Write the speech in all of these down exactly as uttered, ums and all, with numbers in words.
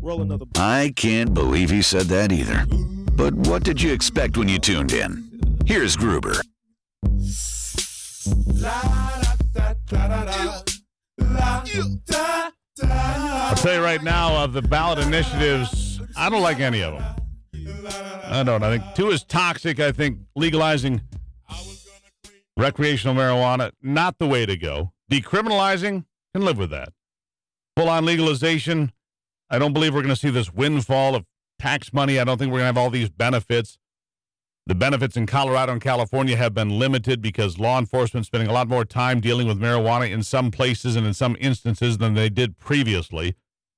I can't believe he said that either. But what did you expect when you tuned in? Here's Gruber. I'll tell you right now, of the ballot initiatives, I don't like any of them. I don't. I think two is toxic. I think legalizing recreational marijuana, not the way to go. Decriminalizing, can live with that. Full-on legalization, I don't believe we're going to see this windfall of tax money. I don't think we're going to have all these benefits. The benefits in Colorado and California have been limited because law enforcement is spending a lot more time dealing with marijuana in some places and in some instances than they did previously.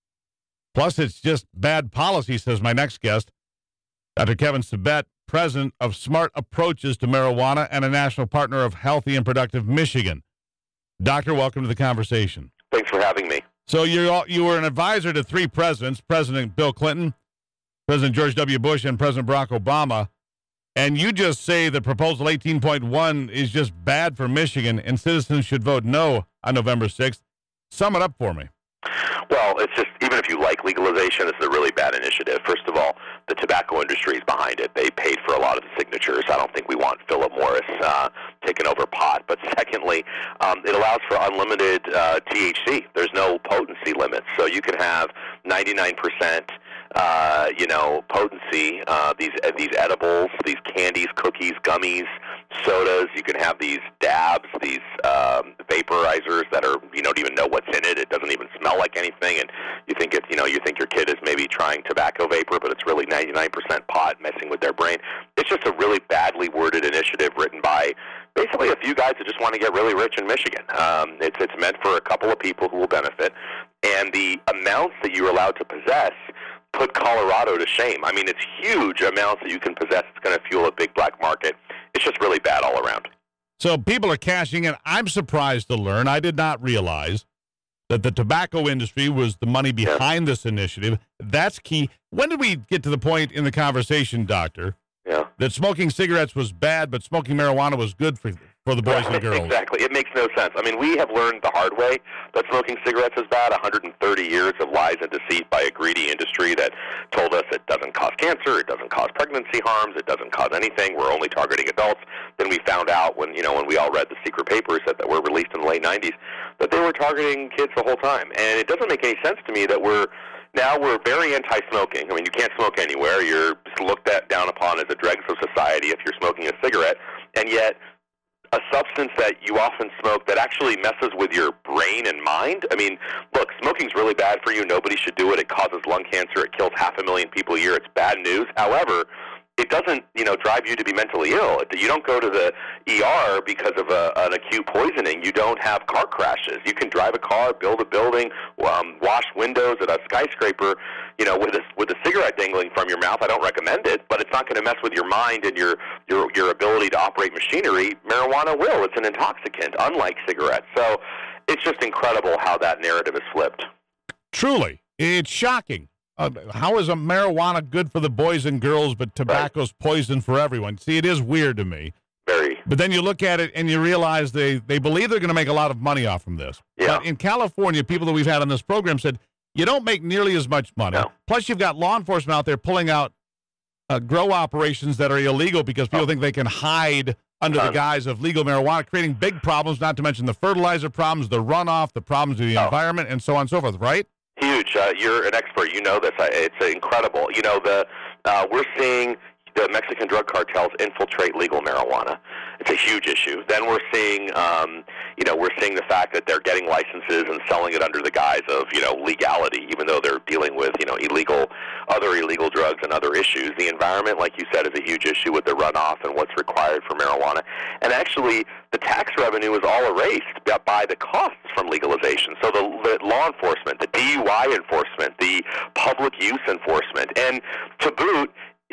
Plus, it's just bad policy, says my next guest, Doctor Kevin Sabet, president of Smart Approaches to Marijuana and a national partner of Healthy and Productive Michigan. Doctor, welcome to the conversation. Thanks for having me. So you're, you were an advisor to three presidents, President Bill Clinton, President George W. Bush, and President Barack Obama. And you just say that Proposal eighteen point one is just bad for Michigan and citizens should vote no on November sixth. Sum it up for me. Well, it's just, even if you like legalization, it's a really bad initiative. First of all, the tobacco industry is behind it. They paid for a lot of the signatures. I don't think we want Philip Morris uh, taking over pot. But secondly, um, it allows for unlimited uh, T H C. There's no potency limits. So you can have ninety-nine percent uh, you know, potency, uh, these uh, these edibles, these candies, cookies, gummies, sodas. You can have these dabs, these um, vaporizers that are, you don't even know what's in it. It doesn't even smell like anything, and you think it's, you know, you think your kid is maybe trying tobacco vapor, but it's really ninety-nine percent pot messing with their brain. It's just a really badly worded initiative written by basically a few guys that just want to get really rich in Michigan. Um, it's it's meant for a couple of people who will benefit, and the amounts that you're allowed to possess put Colorado to shame. I mean, it's huge amounts that you can possess. It's going to fuel a big black market. It's just really bad all around. So people are cashing in. I'm surprised to learn. I did not realize that the tobacco industry was the money behind yeah. this initiative. That's key. When did we get to the point in the conversation, Doctor, yeah. that smoking cigarettes was bad, but smoking marijuana was good for for the boys right, and girls? Exactly. It makes no sense. I mean, we have learned the hard way that smoking cigarettes is bad. one hundred thirty years of lies and deceit by a greedy industry that told us it doesn't cause cancer, it doesn't cause pregnancy harms, it doesn't cause anything. We're only targeting adults. Then we found out when, you know, when we all read the secret papers that, that were released in the late nineties, that they were targeting kids the whole time. And it doesn't make any sense to me that we're Now we're very anti-smoking. I mean, you can't smoke anywhere. You're looked at down upon as a dregs of society if you're smoking a cigarette. And yet, a substance that you often smoke that actually messes with your brain and mind. I mean, look, smoking's really bad for you. Nobody should do it. It causes lung cancer. It kills half a million people a year. It's bad news. However, it doesn't, you know, drive you to be mentally ill. You don't go to the E R because of a, an acute poisoning. You don't have car crashes. You can drive a car, build a building, um, wash windows at a skyscraper, you know, with a, with a cigarette dangling from your mouth. I don't recommend it, but it's not going to mess with your mind and your, your, your ability to operate machinery. Marijuana will. It's an intoxicant, unlike cigarettes. So it's just incredible how that narrative is flipped. Truly. It's shocking. Uh, how is a marijuana good for the boys and girls, but tobacco's right. poison for everyone? See, it is weird to me. Very. But then you look at it and you realize they, they believe they're going to make a lot of money off from this. Yeah. But in California, people that we've had on this program said, you don't make nearly as much money. No. Plus, you've got law enforcement out there pulling out uh, grow operations that are illegal because people oh. think they can hide under um, the guise of legal marijuana, creating big problems, not to mention the fertilizer problems, the runoff, the problems with the oh. environment, and so on and so forth, right? Huge. Uh, you're an expert. You know this. I, it's incredible. You know, the uh, we're seeing the Mexican drug cartels infiltrate legal marijuana. It's a huge issue. Then we're seeing, um, you know, we're seeing the fact that they're getting licenses and selling it under the guise of, you know, legality, even though they're dealing with, you know, illegal, other illegal drugs and other issues. The environment, like you said, is a huge issue with the runoff and what's required for marijuana. And actually, the tax revenue is all erased by the costs from legalization. So the, the law enforcement, the D U I enforcement, the public use enforcement, and to boot,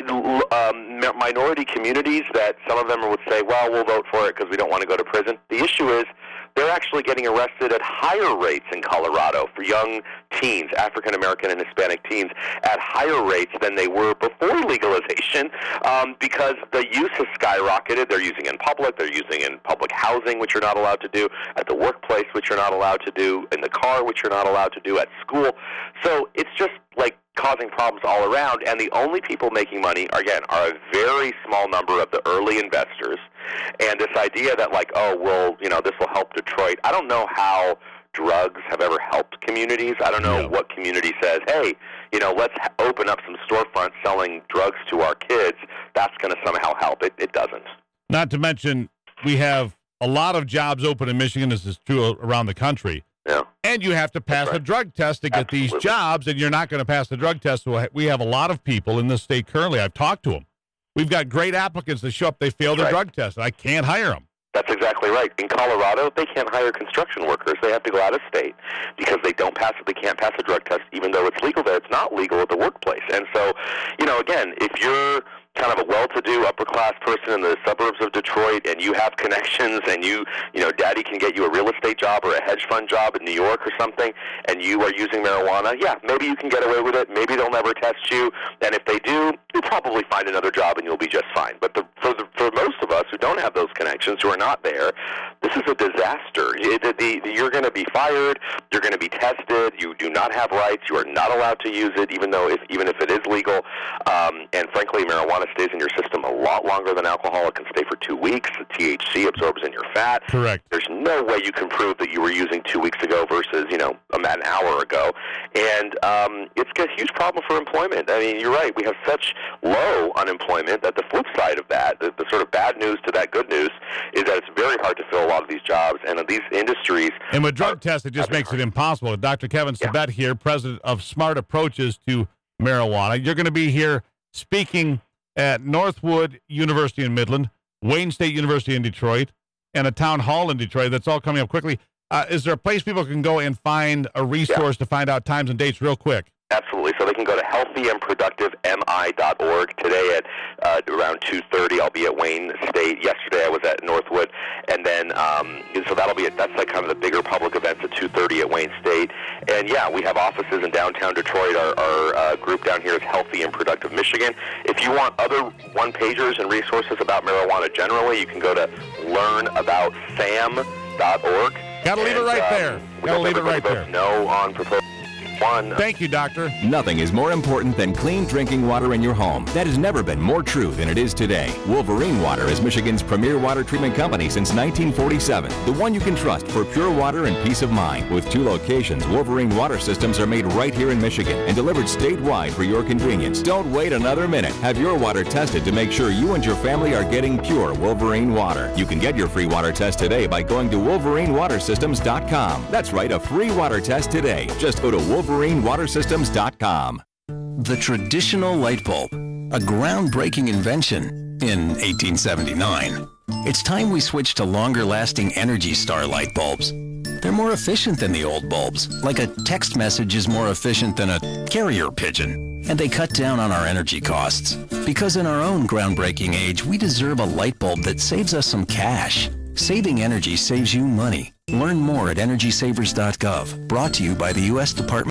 Um, minority communities that some of them would say, well, we'll vote for it because we don't want to go to prison. The issue is they're actually getting arrested at higher rates in Colorado for young teens, African-American and Hispanic teens, at higher rates than they were before legalization um, because the use has skyrocketed. They're using it in public. They're using it in public housing, which you're not allowed to do, at the workplace, which you're not allowed to do, in the car, which you're not allowed to do, at school. So it's just like causing problems all around, and the only people making money, again, are a very small number of the early investors. And this idea that, like, oh, well, you know, this will help Detroit. I don't know how drugs have ever helped communities. I don't know Yeah. what community says, hey, you know, let's ha- open up some storefronts selling drugs to our kids. That's going to somehow help. It, it doesn't. Not to mention, we have a lot of jobs open in Michigan. This is true around the country. Yeah. And you have to pass That's right. a drug test to get Absolutely. these jobs, and you're not going to pass the drug test. So we have a lot of people in this state currently. I've talked to them. We've got great applicants that show up. They fail That's the right. drug test, and I can't hire them. That's exactly right. In Colorado, they can't hire construction workers. They have to go out of state because they don't pass it. They can't pass a drug test, even though it's legal there. It's not legal at the workplace. And so, you know, again, if you're kind of a well-to-do, upper-class person in the suburbs of Detroit, and you have connections, and you, you know, Daddy can get you a real estate job or a hedge fund job in New York or something, and you are using marijuana, yeah, maybe you can get away with it. Maybe they'll never test you, and if they do, you'll probably find another job and you'll be just fine. But the, for the, for most of us who don't have those connections, who are not there, this is a disaster. It, the, the, you're going to be fired. You're going to be tested. You do not have rights. You are not allowed to use it, even though if even if it is legal. Um, and frankly, marijuana stays in your system a lot longer than alcohol. It can stay for two weeks. The T H C absorbs in your fat. Correct. There's no way you can prove that you were using two weeks ago versus, you know, about an hour ago. And um, it's a huge problem for employment. I mean, you're right. We have such low unemployment that the flip side of that, the, the sort of bad news to that good news, is that it's very hard to fill a lot of these jobs. And these industries... And with drug are, tests, it just makes it impossible. Doctor Kevin Yeah. Sabet here, president of Smart Approaches to Marijuana. You're going to be here speaking at Northwood University in Midland, Wayne State University in Detroit, and a town hall in Detroit. That's all coming up quickly. Uh, is there a place people can go and find a resource to find out times and dates real quick? Absolutely. So they can go to healthy and productive M I dot org. Today at uh, around two thirty, I'll be at Wayne State. Yesterday I was at Northwood. And then, um, so that'll be, it. That's like kind of the bigger public events at two thirty at Wayne State. And yeah, we have offices in downtown Detroit. Our, our uh, group down here is Healthy and Productive Michigan. If you want other one-pagers and resources about marijuana generally, you can go to learn about sam dot org. Gotta leave it right um, there. We Gotta hope leave it everybody right votes there. No on proposal one. Thank you, Doctor. Nothing is more important than clean drinking water in your home. That has never been more true than it is today. Wolverine Water is Michigan's premier water treatment company since nineteen forty-seven. The one you can trust for pure water and peace of mind. With two locations, Wolverine water systems are made right here in Michigan and delivered statewide for your convenience. Don't wait another minute. Have your water tested to make sure you and your family are getting pure Wolverine water. You can get your free water test today by going to wolverine water systems dot com. That's right, a free water test today. Just go to wolverine water systems dot com. The traditional light bulb, a groundbreaking invention in eighteen seventy-nine. It's time we switch to longer-lasting Energy Star light bulbs. They're more efficient than the old bulbs, like a text message is more efficient than a carrier pigeon. And they cut down on our energy costs. Because in our own groundbreaking age, we deserve a light bulb that saves us some cash. Saving energy saves you money. Learn more at energy savers dot gov. Brought to you by the U S Department